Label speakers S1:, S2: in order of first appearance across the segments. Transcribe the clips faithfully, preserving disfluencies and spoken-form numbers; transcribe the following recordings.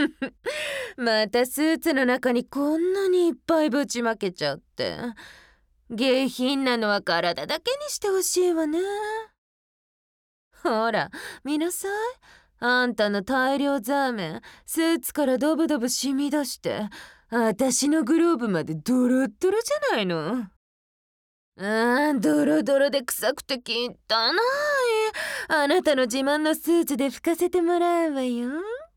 S1: またスーツの中にこんなにいっぱいぶちまけちゃって。下品なのは体だけにしてほしいわね。ほら、見なさい。あんたの大量ザーメン、スーツからドブドブ染み出して、あたしのグローブまでドロッドロじゃないの。あー、ドロドロで臭くて汚い。あなたの自慢のスーツで拭かせてもらうわよ。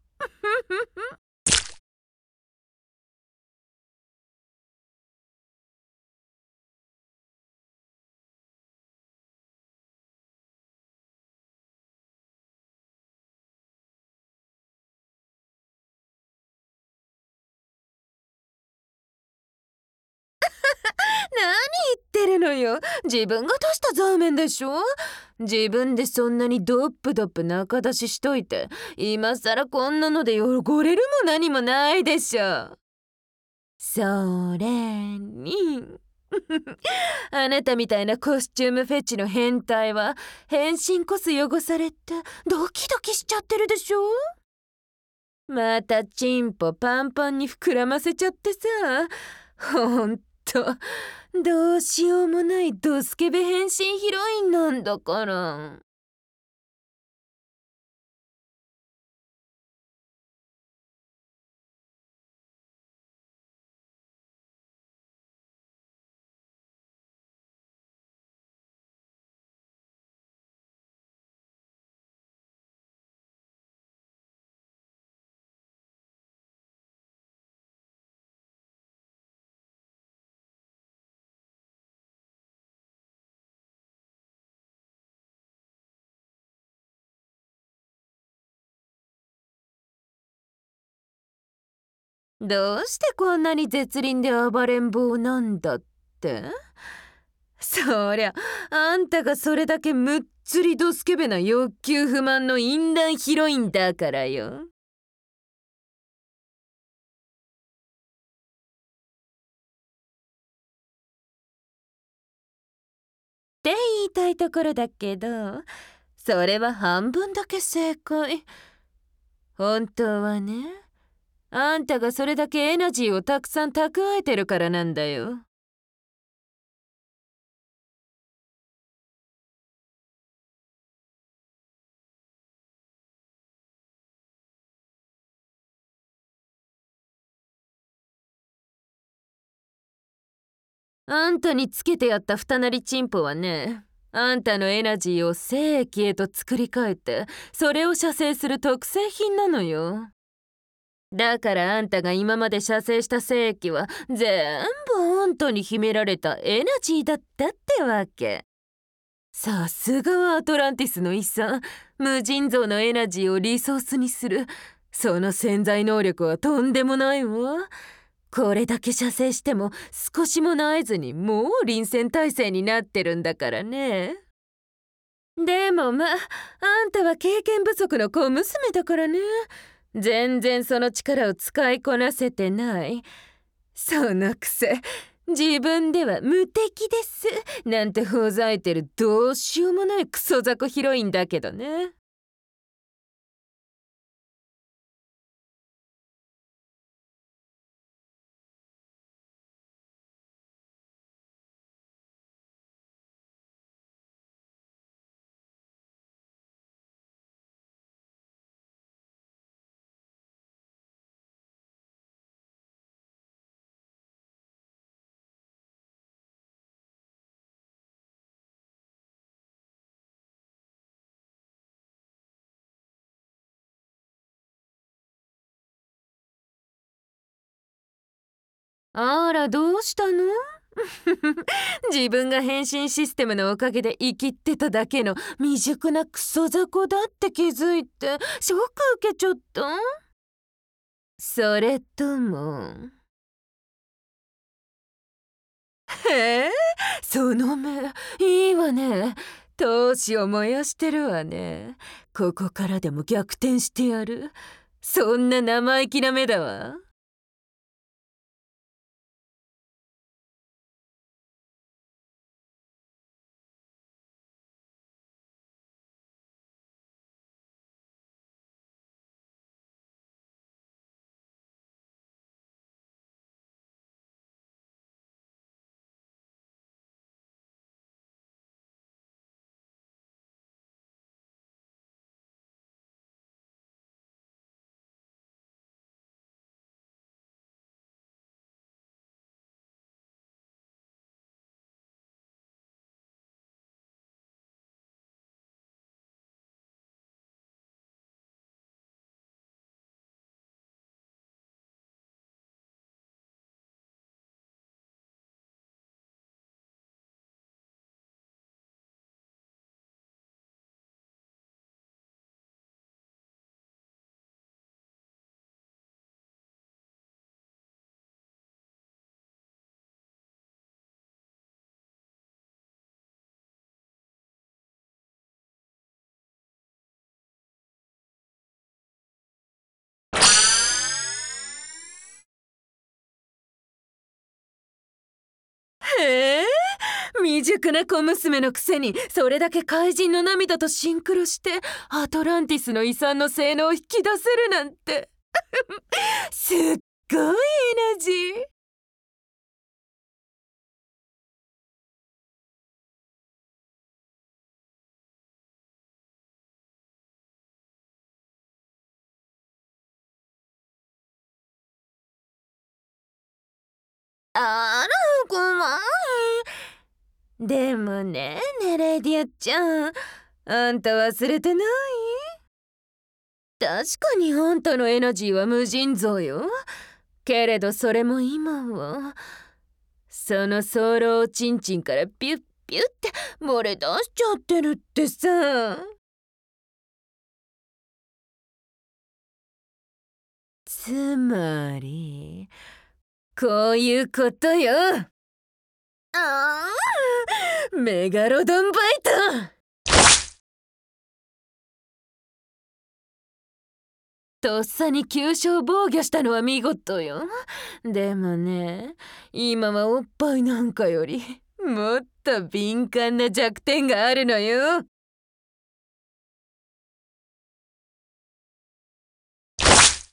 S1: 何言ってるのよ。自分が出したザーメンでしょ。自分でそんなにドップドップ中出ししといて、今さらこんなので汚れるも何もないでしょ。それにあなたみたいなコスチュームフェチの変態は変身こそ汚されてドキドキしちゃってるでしょ。またチンポパンパンに膨らませちゃってさ、ほんとどうしようもないドスケベ変身ヒロインなんだから。どうしてこんなに絶倫で暴れん坊なんだって。そりゃあんたがそれだけむっつりドスケベな欲求不満の淫乱ヒロインだからよ。って言いたいところだけど、それは半分だけ正解。本当はね、あんたがそれだけエナジーをたくさん蓄えてるからなんだよ。あんたにつけてやった二なりチンポはね、あんたのエナジーを精液へと作り変えて、それを射精する特製品なのよ。だからあんたが今まで射精した精液は全部あんたに秘められたエナジーだったってわけ。さすがはアトランティスの遺産。無尽蔵のエナジーをリソースにする。その潜在能力はとんでもないわ。これだけ射精しても少しも慣れずにもう臨戦態勢になってるんだからね。でもまあ、あんたは経験不足の小娘だからね。全然その力を使いこなせてない。そのくせ自分では無敵ですなんてほざいてるどうしようもないクソ雑魚ヒロインだけどね。あらどうしたの。自分が変身システムのおかげで生きってただけの未熟なクソ雑魚だって気づいてショック受けちゃった。それともへえ、その目いいわね。闘志を燃やしてるわね。ここからでも逆転してやる。そんな生意気な目だわ。 ええー、未熟な小娘のくせにそれだけ怪人の涙とシンクロしてアトランティスの遺産の性能を引き出せるなんてすっごいエナジー。あら、ごめん。でもね、ネレディアちゃん、あんた忘れてない？確かにあんたのエナジーは無尽蔵よ。けれどそれも今は、その早漏おちんちんからピュッピュッって漏れ出しちゃってるってさ。つまり、こういうことよ。ああ、メガロドンバイト。とっさに急所を防御したのは見事よ。でもね、今はおっぱいなんかよりもっと敏感な弱点があるのよ。